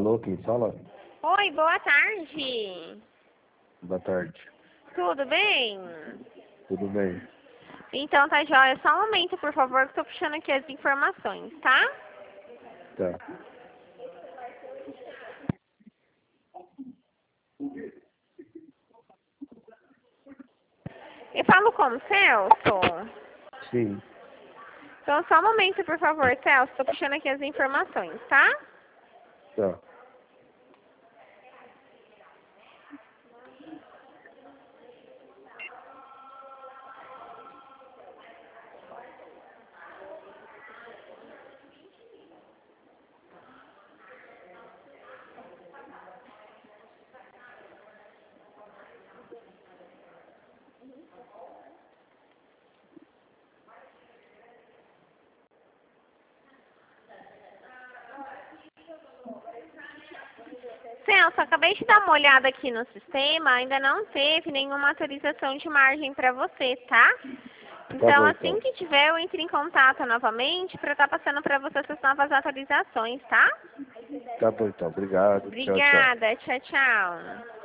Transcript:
Alô, quem fala? Oi, boa tarde. Boa tarde. Tudo bem? Tudo bem? Então tá jóia. Só um momento, por favor, que eu tô puxando aqui as informações, tá? Tá. Eu falo como, Celso? Sim. Então só um momento, por favor, Celso. Tô puxando aqui as informações, tá? Tá. Celso, acabei de dar uma olhada aqui no sistema, ainda não teve nenhuma autorização de margem para você, tá? Tá Então, bom, assim então. que tiver, eu entro em contato novamente para estar passando para você essas novas atualizações, tá? Tá bom, então. Obrigado. Tchau, tchau. Obrigada, tchau, tchau.